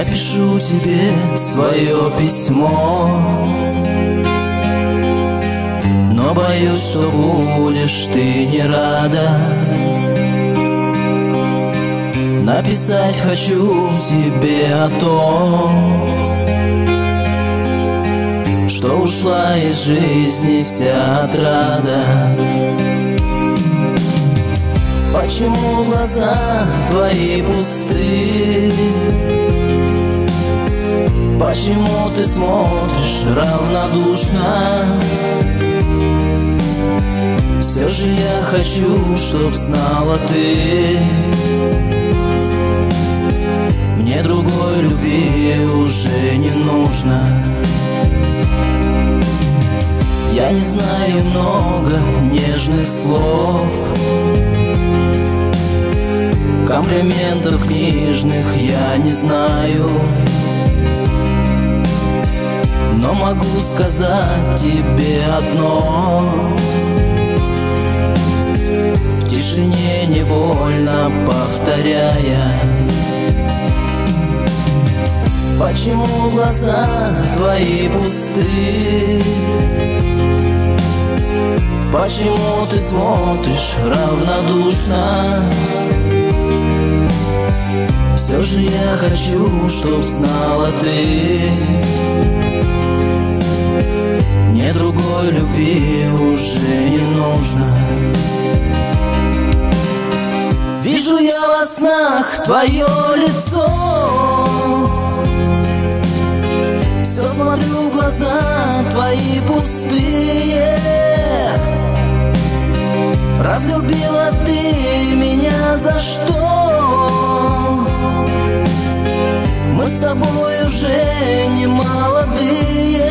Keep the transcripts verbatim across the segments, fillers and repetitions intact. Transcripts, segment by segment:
пишу тебе свое письмо, но боюсь, что будешь ты не рада. Написать хочу тебе о том, что ушла из жизни вся отрада. Почему глаза твои пусты? Почему ты смотришь равнодушно? Все же я хочу, чтоб знала ты, мне другой любви уже не нужно. Я не знаю много нежных слов, комплиментов книжных я не знаю, но могу сказать тебе одно: в тишине невольно повторяя, почему глаза твои пусты? Почему ты смотришь равнодушно? Все же я хочу, чтоб знала ты, мне другой любви уже не нужно. Вижу я во снах твое лицо, все смотрю в глаза твои пустые. Разлюбила ты меня за что? Мы с тобой уже не молодые.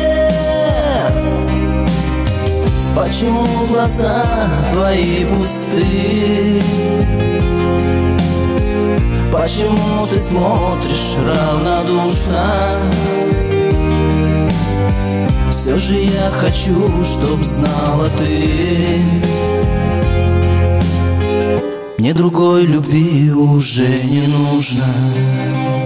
Почему глаза твои пусты? Почему ты смотришь равнодушно? Все же я хочу, чтоб знала ты, мне другой любви уже не нужно.